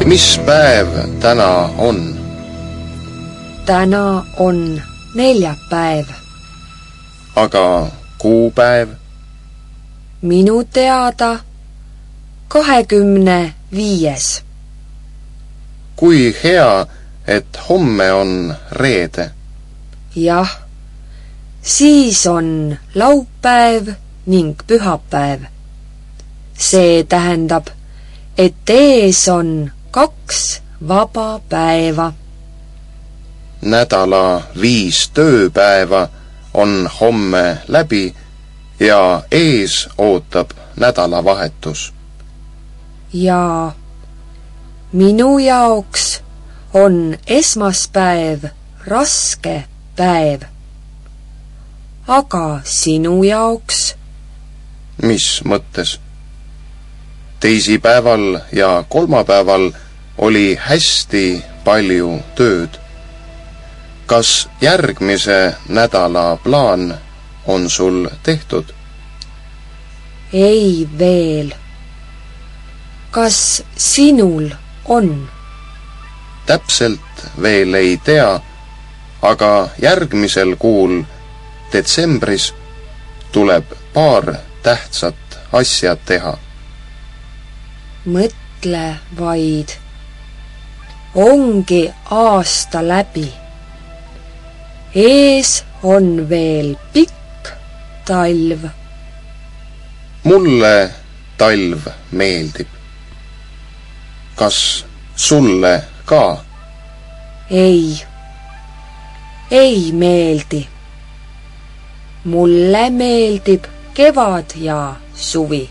Mis päev täna on? Täna on neljapäev. Aga kuupäev? Minu teada 25. Kui hea, et homme on reede? Jah, siis on laupäev ning pühapäev. See tähendab, et ees on 2 vaba päeva. Nädala 5 tööpäeva on homme läbi ja ees ootab nädalavahetus. Ja minu jaoks on esmaspäev raske päev. Aga sinu jaoks? Mis mõttes? Teisipäeval ja kolmapäeval oli hästi palju tööd. Kas järgmise nädala plaan on sul tehtud? Ei veel. Kas sinul on? Täpselt veel ei tea, aga järgmisel kuul detsembris tuleb paar tähtsat asja teha. Mõtle vaid. Ongi aasta läbi. Ees on veel pikk talv. Mulle talv meeldib. Kas sulle ka? Ei meeldi. Mulle meeldib kevad ja suvi.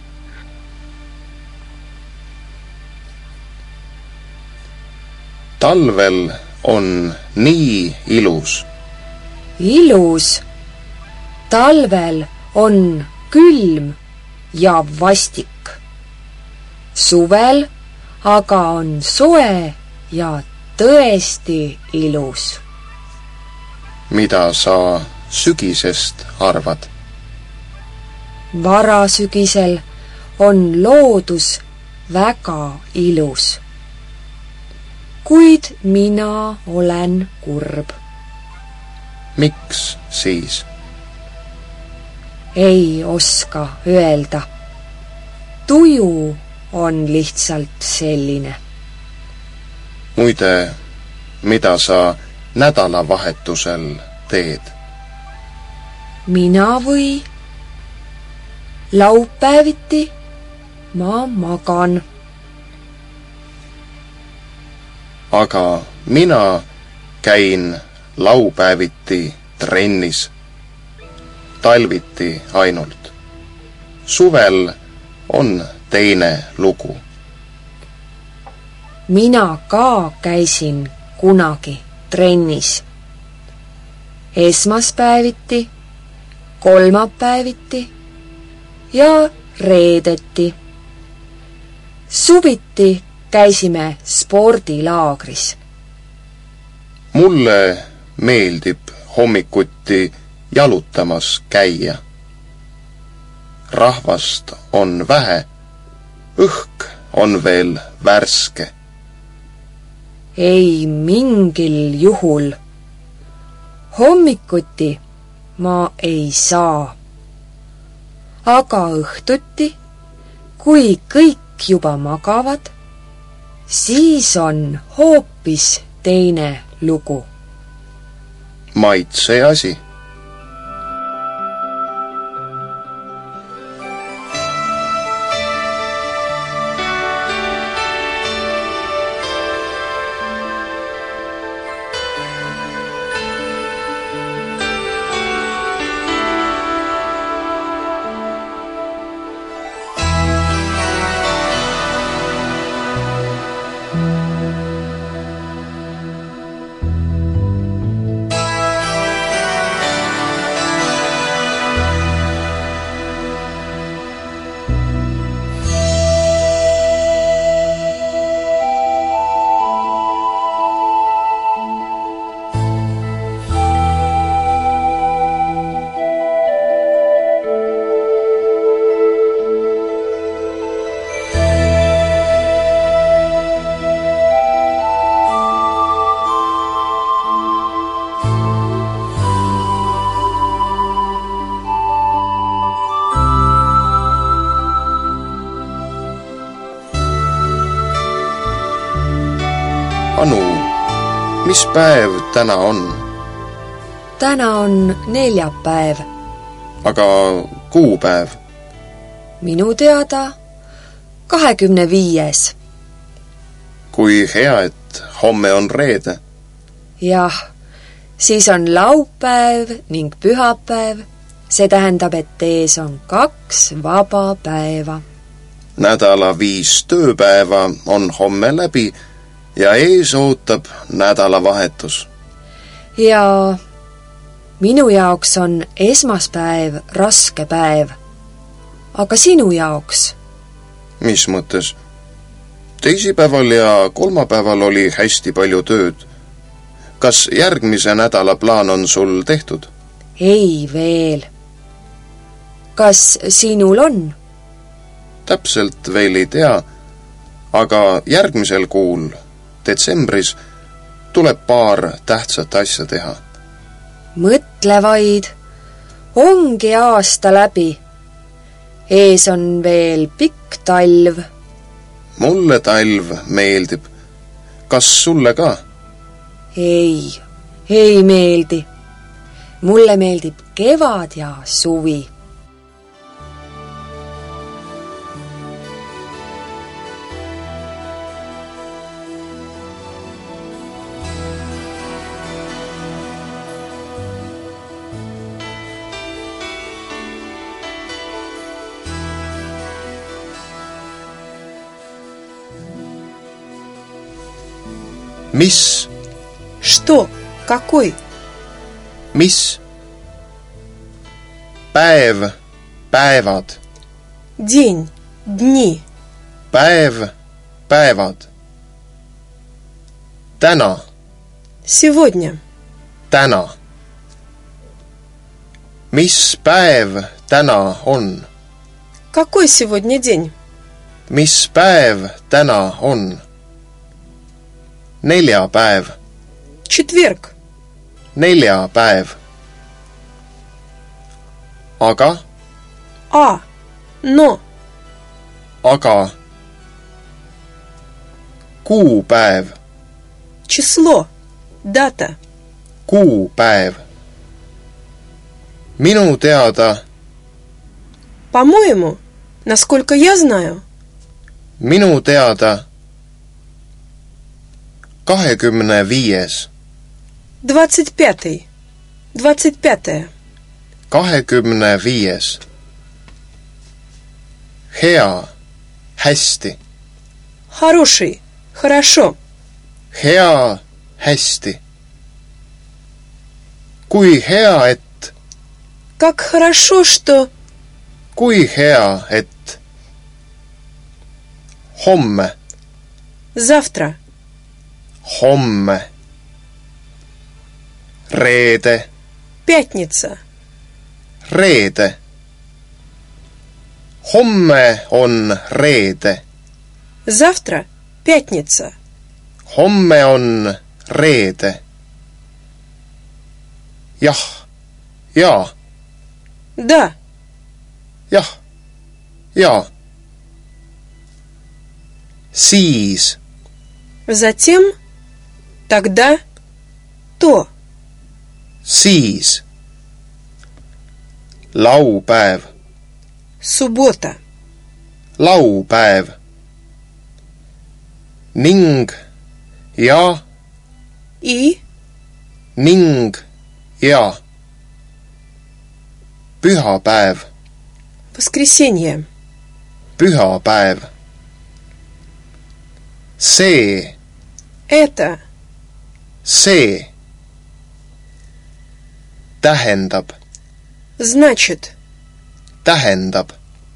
Talvel on nii ilus. Ilus? Talvel on külm ja vastik. Suvel aga on soe ja tõesti ilus. Mida sa sügisest arvad? Varasügisel on loodus väga ilus. Kuid mina olen kurb. Miks siis? Ei oska öelda. Tuju on lihtsalt selline. Muide, mida sa nädalavahetusel teed? Mina või? Laupäeviti ma magan. Aga mina käin laupäeviti trennis. Talviti ainult. Suvel on teine lugu. Mina ka käisin kunagi trennis. Esmaspäeviti, kolmapäeviti ja reedeti. Suviti käisime spordilaagris. Mulle meeldib hommikuti jalutamas käia. Rahvast on vähe, õhk on veel värske. Ei mingil juhul. Hommikuti ma ei saa. Aga õhtuti, kui kõik juba magavad, siis on hoopis teine lugu. Maitse asi. Anu, mis päev täna on? Täna on neljapäev. Aga kuupäev? Minu teada 25. Kui hea, et homme on reede. Jah, siis on laupäev ning pühapäev. See tähendab, et ees on 2 vaba päeva. Nädala 5 tööpäeva on homme läbi ja ees ootab nädalavahetus. Ja minu jaoks on esmaspäev raske päev. Aga sinu jaoks? Mis mõttes? Teisipäeval ja kolmapäeval oli hästi palju tööd. Kas järgmise nädala plaan on sul tehtud? Ei veel. Kas sinul on? Täpselt veel ei tea, aga järgmisel kuul, detsembris, tuleb paar tähtsat asja teha. Mõtle vaid, ongi aasta läbi. Ees on veel pikk talv. Mulle talv meeldib. Kas sulle ka? Ei meeldi. Mulle meeldib kevad ja suvi. Mis? Что? Какой? Mis? Päev, päevad. День, дни. Päev, päevad. Täna. Сегодня. Täna. Mis päev täna on? Какой сегодня день? Mis päev täna on? Neljapäev. Четверг. Neljapäev. Aga? Но. Aga. Kuupäev. Число. Дата. Kuupäev. Minu teada. По-моему, насколько я знаю. Minu teada. 25. 25. 25. 25. Hea, hästi. Хороший. Хорошо. Hea, hästi. Kui hea, et. Как хорошо, что... Kui hea, et. Homme. Завтра. Homme. Reede. Пятница. Reede. Homme on reede. Завтра пятница. Homme on reede. Jah. Jaa. Да. Jah. Jaa. Siis. Затем, тогда, то. Siis. Laupäev. Суббота. Laupäev. Ning ja. И. Ning ja. Pühapäev. Воскресенье. Pühapäev. See. Это. See. Tähendab. Значит. Tähendab.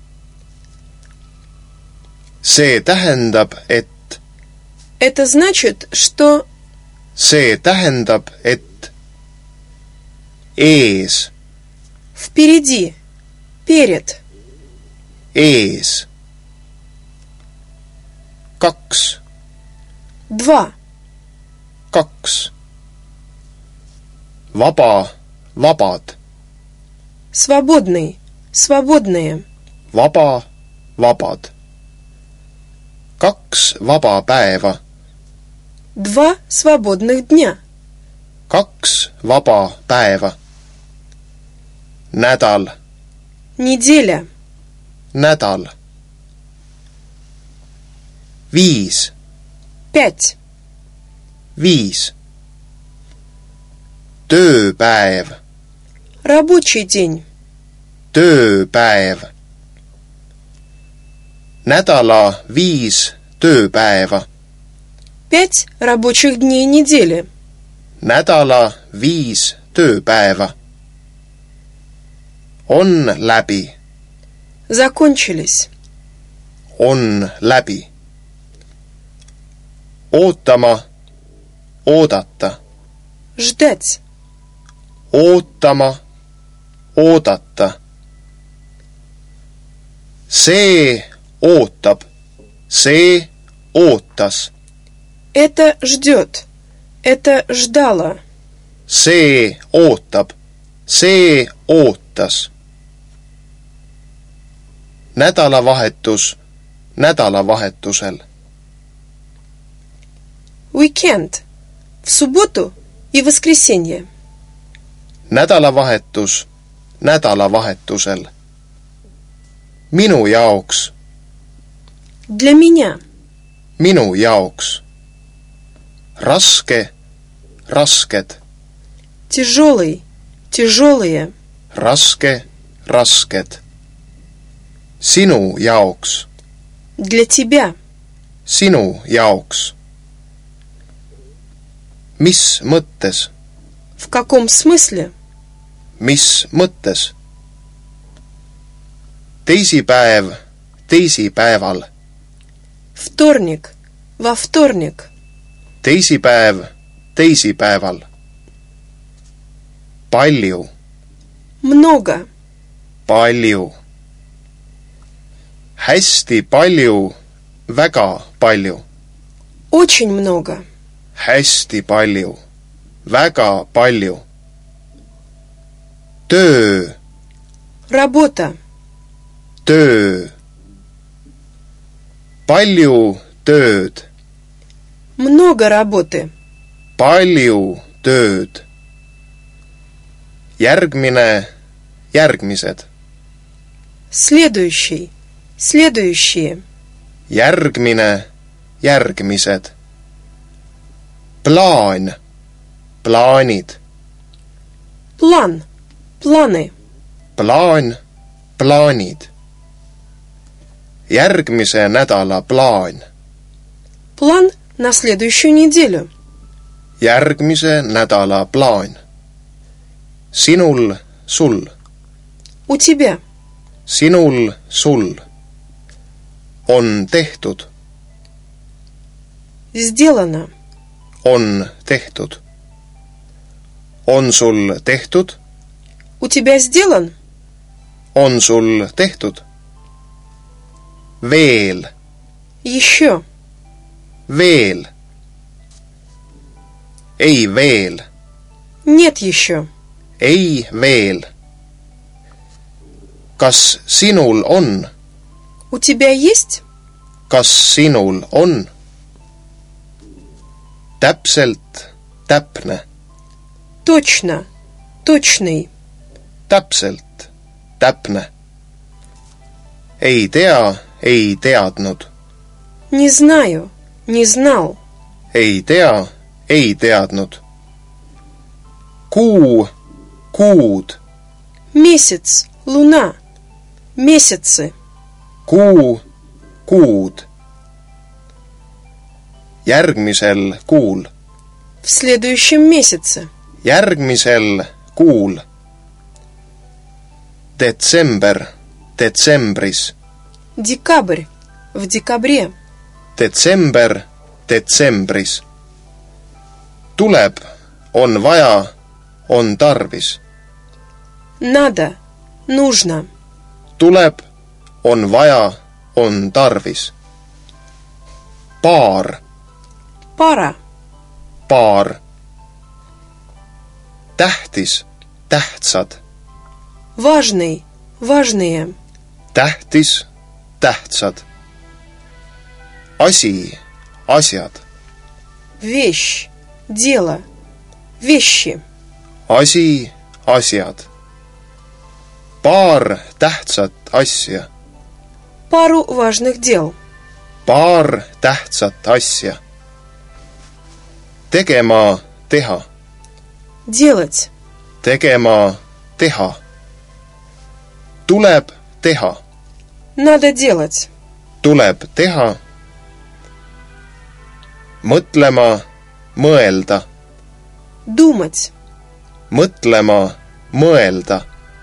See tähendab, et. Это значит, что... See tähendab, et. Ees. Впереди. Перед. Ees. 2. 2. 2. Vaba, vabad. Свободный. Свободные. Vaba, vabad. 2 vaba päeva. 2 свободных дня. 2 vaba päeva. Nädal, Неделя. nädal. 5, 5. 5. Tööpäev, Рабочий день. tööpäev. Nädala 5 tööpäeva. 5 рабочих дней недели. Nädala 5 tööpäeva. On läbi, Закончились. on läbi. Ootama, oodata. Ждать. Ootama, oodata. See ootab, see ootas. Это ждет. Это ждало. See ootab, see ootas. Nädalavahetus, nädalavahetusel. Уикенд. В субботу и воскресенье. Nädalavahetus, nädalavahetusel. Minu jaoks, Для меня. minu jaoks. Raske, rasked. Тяжелый. Тяжелые. Raske, rasked. Sinu jaoks, Для тебя. sinu jaoks. Mis mõttes, В каком смысле? mis mõttes? Teisipäev, teisipäeval. Вторник. Во вторник. Teisipäev, teisipäeval. Palju, Много. palju. Hästi palju, väga palju. Очень много. Hästi palju, väga palju. Töö, Работа. töö. Palju tööd, Много работы. palju tööd. Järgmine, järgmised. Следующий. Следующие. Järgmine, järgmised. Plaan, plaanid. План. Планы. Plaan, plaanid. Järgmise nädala plaan. План на следующую неделю. Järgmise nädala plaan. Sinul, sul. У тебя. Sinul, sul. On tehtud. Сделано. On tehtud. On sul tehtud? У тебя сделан? On sul tehtud? Veel, Еще. veel. Ei veel, Нет еще. ei veel. Kas sinul on? У тебя есть? Kas sinul on? Täpselt, täpne. Точно. Точный. Täpselt, täpne. Ei tea, ei teadnud. Не знаю. Не знал. Ei tea, ei teadnud. Kuu, kuud. Месяц. Луна. Месяцы. Kuu, kuud. Järgmisel kuul. В следующем месяце. Järgmisel kuul. Detsember, detsembris. Декабрь. В декабре. Detsember, detsembris. Tuleb, on vaja, on tarvis. Надо. Нужно. Tuleb, on vaja, on tarvis. Paar, Пара. paar. Tähtis, tähtsad. Важный. Важные. Tähtis, tähtsad. Asi, asjad. Вещь. Дело. Вещи. asi, asjad. Paar tähtsat asja. Пару важных дел. Paar tähtsat asja. Tegema, teha. Делать. Tegema, teha. Tuleb teha. Надо делать. Tuleb teha. Mõtlema, mõelda. Думать. Mõtlema, mõelda.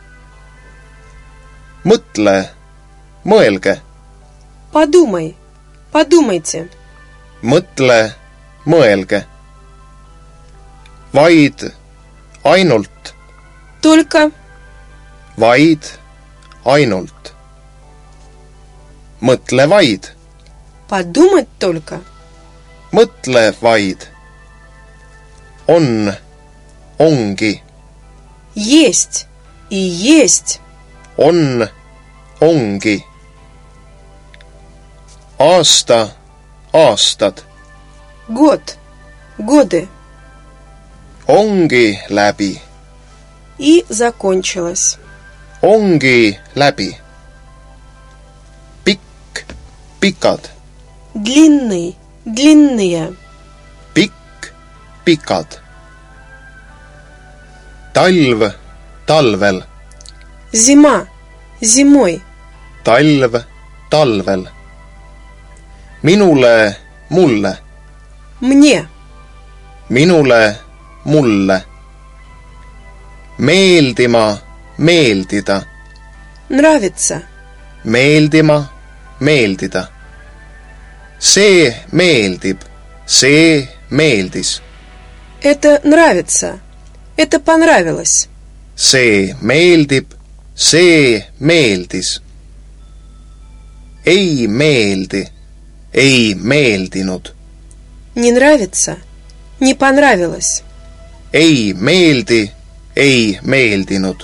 Mõtle, mõelge. Подумай. Подумайте. Mõtle, mõelge. Vaid, ainult. Только. Vaid, ainult. Mõtle vaid. Подумать только. Mõtle vaid. On, ongi. Есть. И есть. On, ongi. Aasta, aastad. Год. Годы. Ongi läbi. И закончилось. Ongi läbi. Pikk, pikad. Длинный. Длинные. Pikk, pikad. Talv, talvel. Зима. Зимой. Talv, talvel. Minule, mulle. Мне. Minule, mulle. Meeldima, meeldida. Нравится. Meeldima, meeldida. See meeldib, see meeldis. Это нравится. Это понравилось. See meeldib, see meeldis. Ei meeldi, ei meeldinud. Не нравится. Не понравилось. Ei meeldi, ei meeldinud.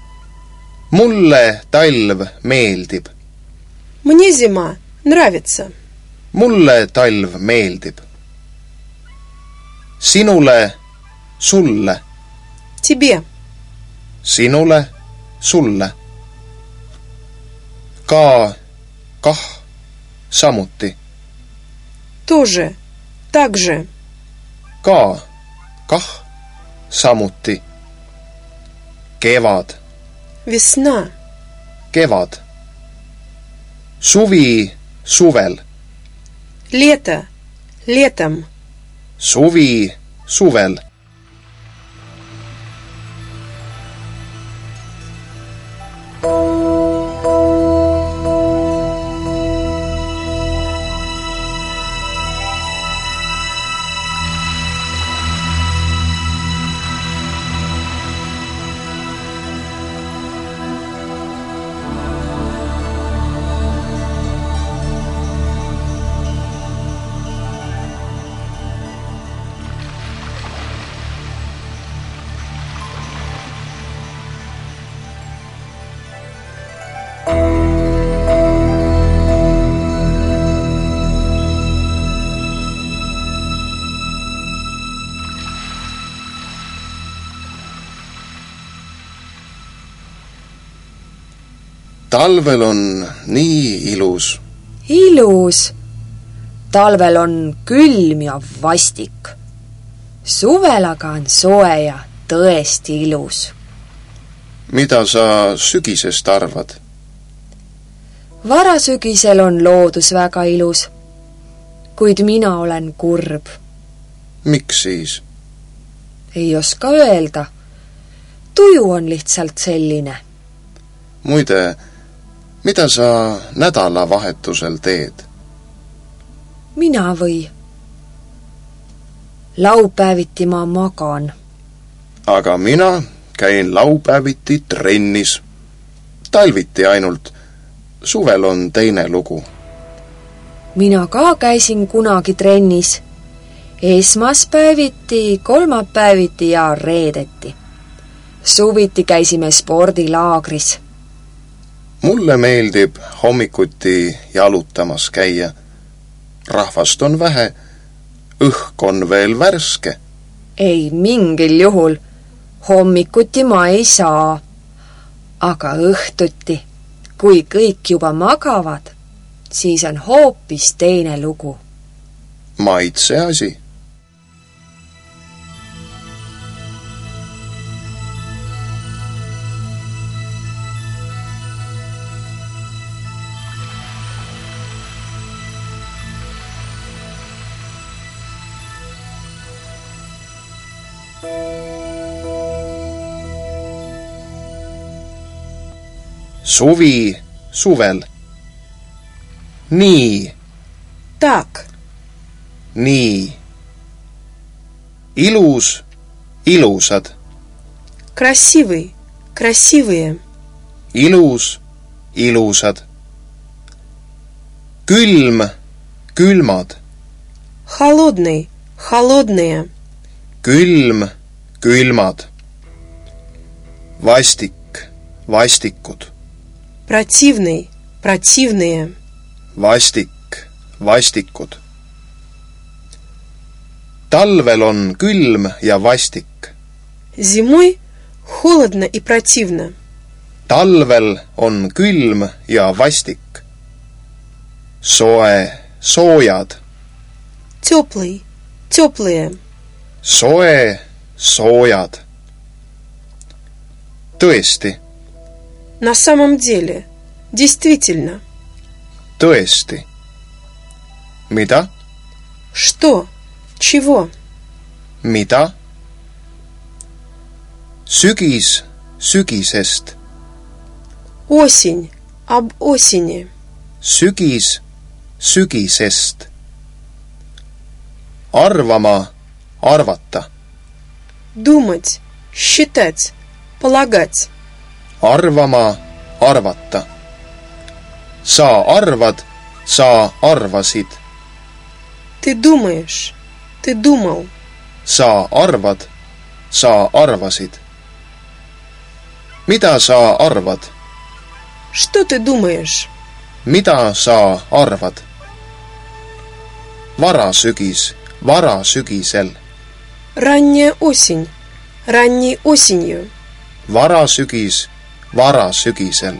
Mulle talv meeldib. Мне зима нравится. Mulle talv meeldib. Sinule, sulle. Тебе. Sinule, sulle. Ka, kah, samuti. Тоже. Так же. Ka, kah, samuti. Kevad, Весна. kevad. Suvi, suvel. Лето. Летом. Suvi, suvel. Talvel on nii ilus. Ilus. Talvel on külm ja vastik. Suvel aga on soe ja tõesti ilus. Mida sa sügisest arvad? Varasügisel on loodus väga ilus, kuid mina olen kurb. Miks siis? Ei oska öelda. Tuju on lihtsalt selline. Muide, mida sa nädalavahetusel teed? Mina või? Laupäeviti ma magan. Aga mina käin laupäeviti trennis. Talviti ainult. Suvel on teine lugu. Mina ka käisin kunagi trennis. Esmaspäeviti, kolmapäeviti ja reedeti. Suviti käisime spordilaagris. Mulle meeldib hommikuti jalutamas käia. Rahvast on vähe, õhk on veel värske. Ei mingil juhul. Hommikuti ma ei saa. Aga õhtuti, kui kõik juba magavad, siis on hoopis teine lugu. Maitse asi. Suvi suvel. Nii. Так. Nii. Ilus, ilusad. Красивый, красивые. Ilus, ilusad. Külm, külmad. Холодный, холодные. Külm, külmad. Vastik, vastikud. Противный, противные. Vastik, vastikud. Talvel on külm ja vastik. Зимой холодно и противно. Talvel on külm ja vastik. Soe, soojad. Теплый, теплые. Soe, soojad. Tõesti. На самом деле, действительно. Tõesti. Mida? Что? Чего? Mida? Sügis, sügisest. Осень, об осени. Sügis, sügisest. Arvama, arvata. Думать, считать, полагать. Arvama, arvata. Sa arvad, sa arvasid. Ты думаешь, ты думал. Sa arvad, sa arvasid. Mida sa arvad? Что ты думаешь? Mida sa arvad? Varasügis, varasügisel. Ранняя осень, ранней осенью. Varasügis, varasügisel.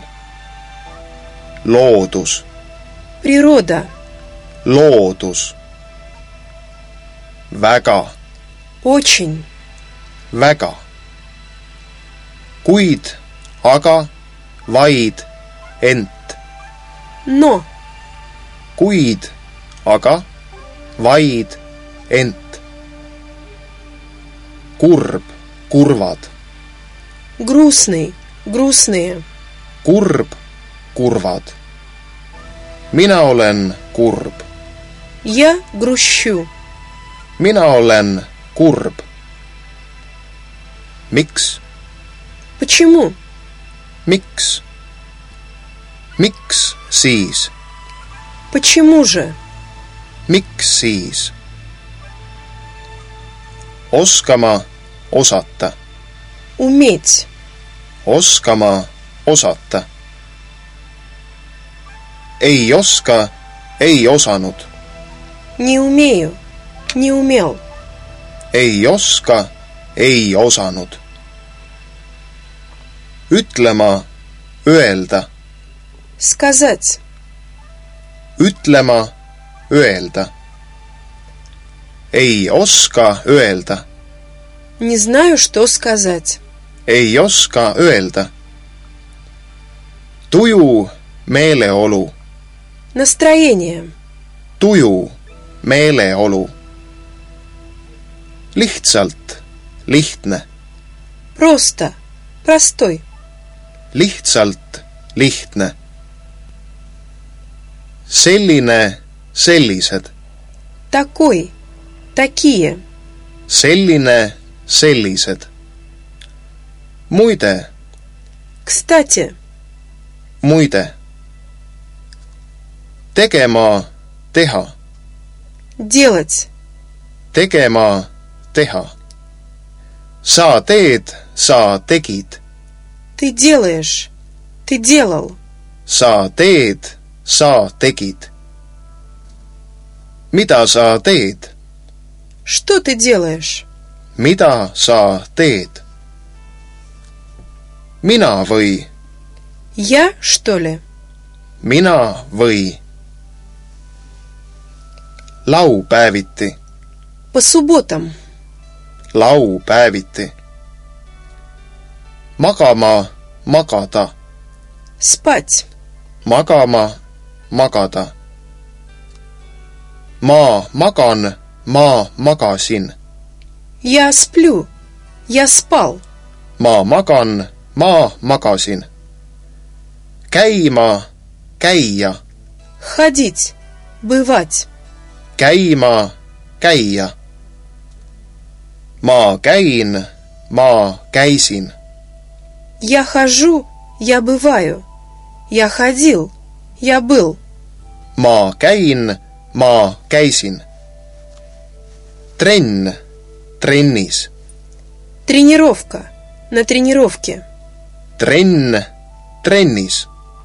Loodus, Природа, loodus. Väga, очень. väga. Kuid, aga, vaid, ent. Но, Kuid, aga, vaid, ent. Kurb, kurvad. грустный, грустные. Kurb, kurvad. Mina olen kurb. Я грущу. Mina olen kurb. Miks? Почему? Miks? Miks siis? Почему же? Miks siis? Oskama, osata. Уметь. Oskama, osata. Ei oska, ei osanud. Не умею. Не умел. Ei oska, ei osanud. Ütlema, öelda. Сказать. Ütlema, öelda. Ei oska öelda. Не знаю, что сказать. Ei oska öelda. Tuju, meeleolu. Настроение. Tuju, meeleolu. Lihtsalt, lihtne. Просто. Простой. Lihtsalt, lihtne. Selline, sellised. Такой. Такие. Selline, sellised. Muide, Кстати. muide. Tegema, teha. Делать. Tegema, teha. Sa teed, sa tegid. Ты делаешь. Ты делал. Sa teed, sa tegid. Mida sa teed? Что ты делаешь? Mida sa teed? Mina või? Я, что ли? Mina või? Laupäeviti. По субботам. Laupäeviti. Magama, magada. Спать. Magama, magada. Ma magan, ma magasin. Я сплю. Я спал. Ma magan, ma magasin. Käima, käia. Ходить. Бывать. Käima, käia. Ma käin, ma käisin. Я хожу. Я бываю. Я ходил. Я был. Ma käin, ma käisin. Trenn, trennis. Тренировка. На тренировке. Trenn, trennis.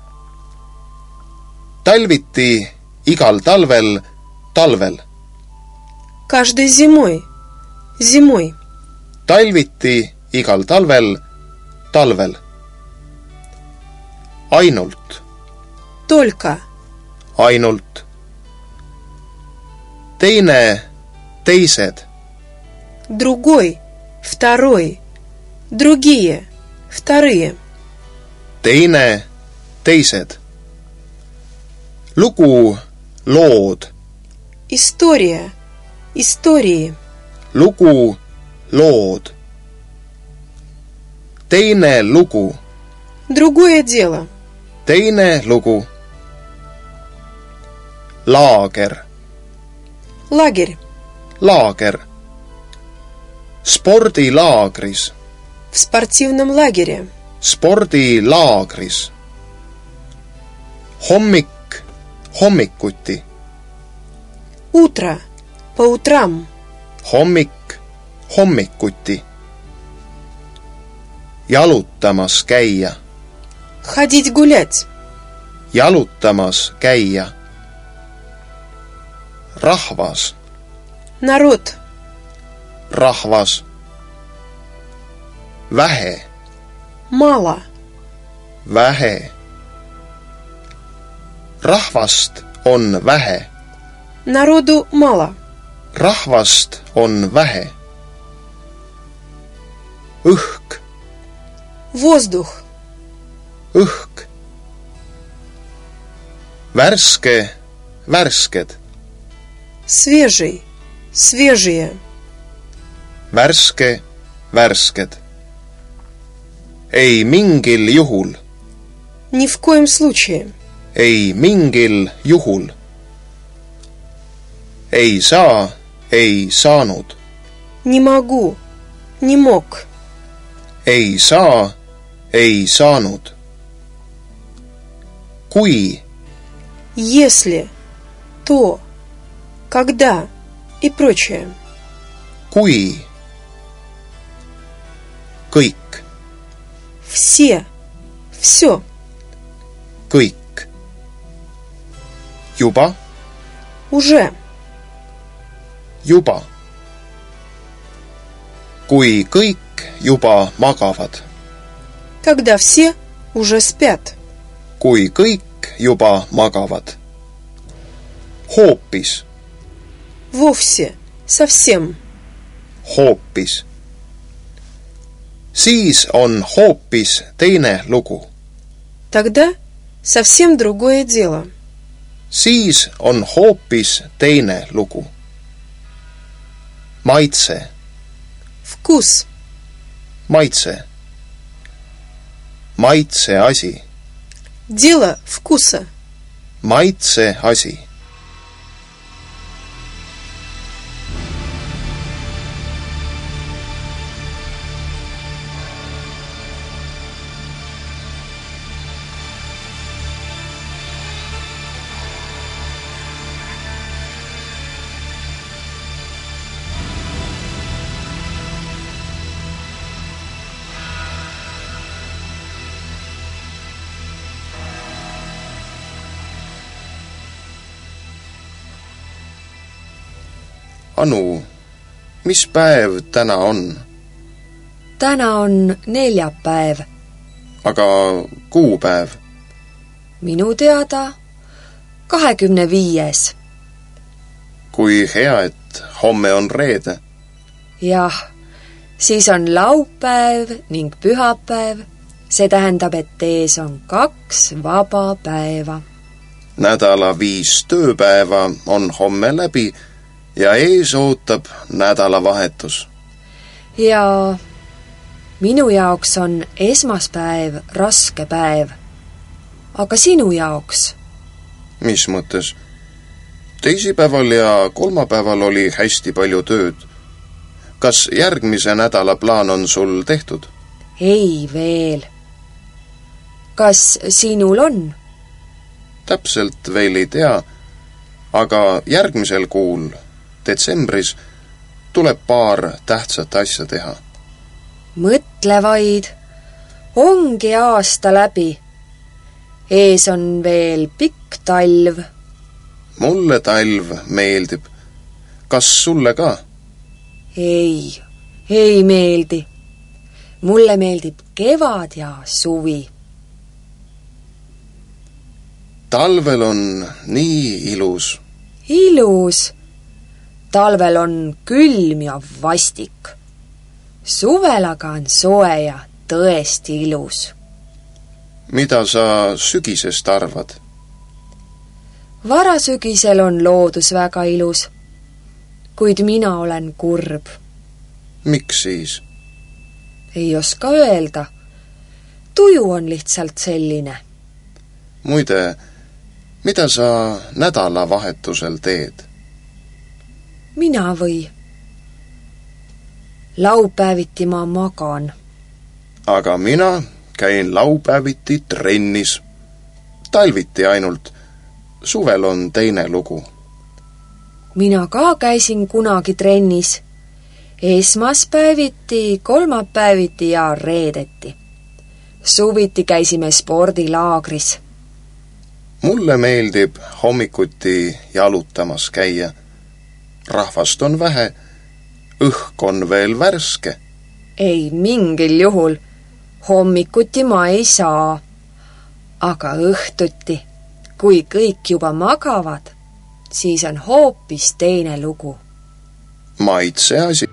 Talviti igal talvel, talvel. Каждой зимой. Зимой. Talviti igal talvel, talvel. Ainult, Только. ainult. Teine, teised. Другой. Второй. Другие. Вторые. Teine, teised. Lugu, lood. История. Истории. Lugu, lood. Teine lugu. Другое дело. Teine lugu. Laager, Лагерь. laager. Spordilaagris, В спортивном лагере. spordilaagris. Hommik, hommikuti. Утро. По утрам. Hommik, hommikuti. Jalutamas käia, Ходить гулять. jalutamas käia. Rahvas, Народ. rahvas. Vähe, Мало. vähe. Rahvast on vähe, Народу мало. rahvast on vähe. Õhk, Воздух. õhk. Värske, värsked, Свежий. Свежие. värske, värsked. Ei mingil juhul, Ни в коем случае. ei mingil juhul. Ei saa, ei saanud. Не могу. Не мог. Ei saa, ei saanud. Kui, Если. То. Когда. И прочее. kui. Kõik, Все. Все. kõik. Juba, Уже. juba. Kui kõik juba magavad. Когда все уже спят. Kui kõik juba magavad. Hoopis, Вовсе. Совсем. hoopis. Siis on hoopis teine lugu. Тогда совсем другое дело. Siis on hoopis teine lugu. Maitse, Вкус. maitse. Maitse asi, Дело вкуса. maitse asi. Anu, Mis päev täna on? Täna on neljapäev. Aga kuupäev? Minu teada 25. Kui hea, et homme on reede. Jah, siis on laupäev ning pühapäev. See tähendab, et ees on 2 vaba päeva. Nädala 5 tööpäeva on homme läbi ja ees ootab nädalavahetus. Ja minu jaoks on esmaspäev raske päev. Aga sinu jaoks? Mis mõttes? Teisipäeval ja kolmapäeval oli hästi palju tööd. Kas järgmise nädala plaan on sul tehtud? Ei veel. Kas sinul on? Täpselt veel ei tea, aga järgmisel kuul, detsembris, tuleb paar tähtsat asja teha. Mõtle vaid, ongi aasta läbi. Ees on veel pikk talv. Mulle talv meeldib. Kas sulle ka? Ei meeldi. Mulle meeldib kevad ja suvi. Talvel on nii ilus. Ilus. Talvel on külm ja vastik. Suvel aga on soe ja tõesti ilus. Mida sa sügisest arvad? Varasügisel on loodus väga ilus, kuid mina olen kurb. Miks siis? Ei oska öelda. Tuju on lihtsalt selline. Muide, mida sa nädalavahetusel teed? Mina või? Laupäeviti ma magan. Aga mina käin laupäeviti trennis. Talviti ainult. Suvel on teine lugu. Mina ka käisin kunagi trennis. Esmaspäeviti, kolmapäeviti ja reedeti. Suviti käisime spordilaagris. Mulle meeldib hommikuti jalutamas käia. Rahvast on vähe, õhk on veel värske. Ei mingil juhul. Hommikuti ma ei saa. Aga õhtuti, kui kõik juba magavad, siis on hoopis teine lugu. Maitseasi.